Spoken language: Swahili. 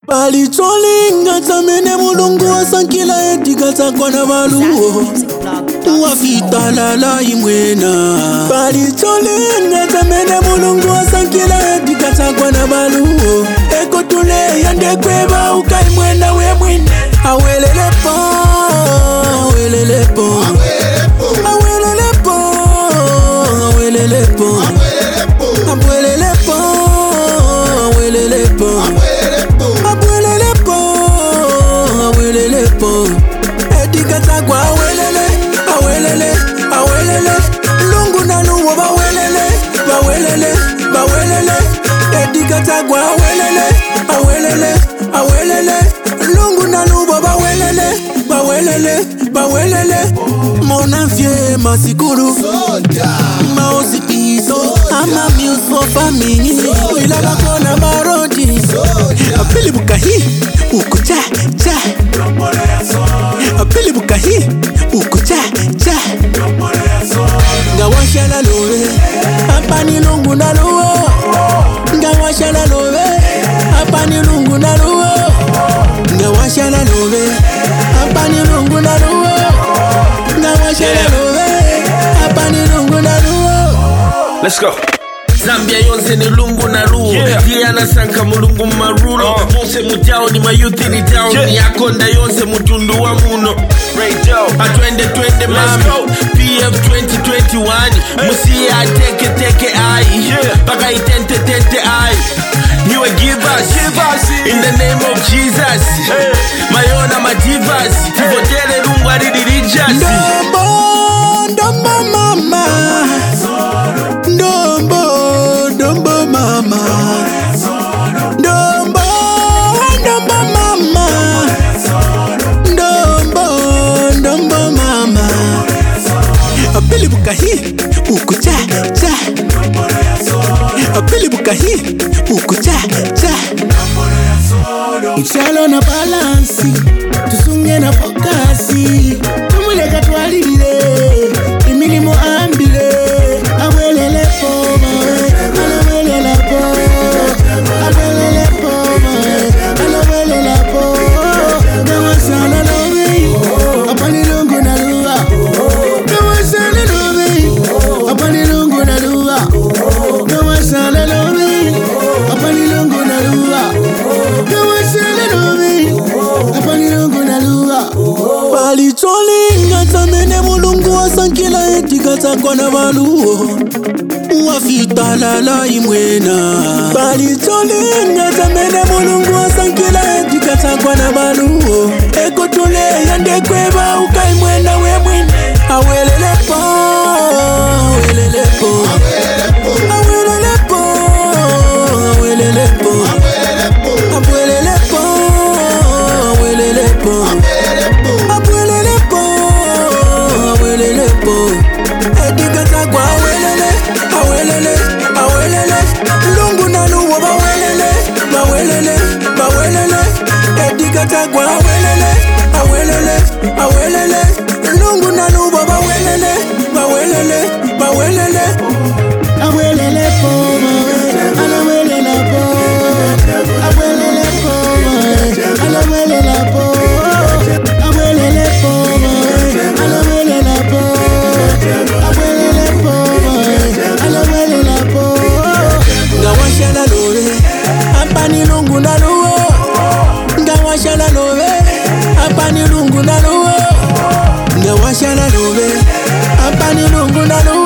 Palicholinga tamene mulungu wasankila etikata kwa na baluo Wafita lala imwena Palicholinga tamene mulungu wasankila etikata kwa na baluo Eko tule yande kweba ukaimwena we mwine Awelele po, awelele po Awelele po, awelele po Awelele po, awelele po Etikata kwa awelele, awelele, awelele Lungu na luwo bawelele, bawelele, bawelele Etikata kwa awelele, awelele, awelele Lungu na luwo bawelele, bawelele, bawelele Mona vie masikuru Maosi piso Ama muse for family Wilala kona marodi Apili bukahi Ukucha, cha Apili bukahi Ukucha, cha Ngawasha la lowe Apani lungu na luo Ngawasha la lowe Apani lungu na luo Ngawasha la lowe Apani lungu na luo Ngawasha la lowe Apani lungu na luo Let's go. Zambia yonse ni lungu na luo Diana sanka mulungu marulo Mose mujao ni mayuthi ni town Ni akonda yonse mutundu wa muno Atwende twende mami PF 2021 Musia teke ai Baka itente ai You will give us in the name of Jesus Mayona madivas Tivotele lungu aridirijas Ndombo mama Ndombo mama Ndombo mama Ndombo mama Apili bukahi ukucha cha Apili bukahi ukucha cha Ichalo na balansi Tusunge na fokasi Tumuleka tualibile Imilimu ambile Awelele po mawe Alawelele po Awelele po mawe Alawelele po Nawasala lobe Apani lungu na luwa Nawasala lobe Apani lungu na luwa Nawasala lobe Apani lungu na luwa Nawasala lobe Apani lungu na luwa Palicholinga tamene mulungu wasankila etikata kwa na baluo Wafita lala imwena Palicholinga tamene mulungu wasankila etikata kwa na baluo Eko tule yande kweba ukaimwena we mwine Awelele po, awelele po Awelele po, awelele po Awelele po, awelele po Etikata kwa awelele, awelele, awelele Lungu na luwo bawelele, bawelele, bawelele Etikata kwa awelele, awelele, awelele Lungu na luwo bawelele, bawelele, bawelele Awelele po mawe, alawelele po Awelele po mawe, alawelele po Awelele po mawe, alawelele po Awelele po mawe, alawelele po Ngawasha la lowe, apani lungu na luo Ngawasha la lowe, apani lungu na luo Ngawasha la lowe, apani lungu na luo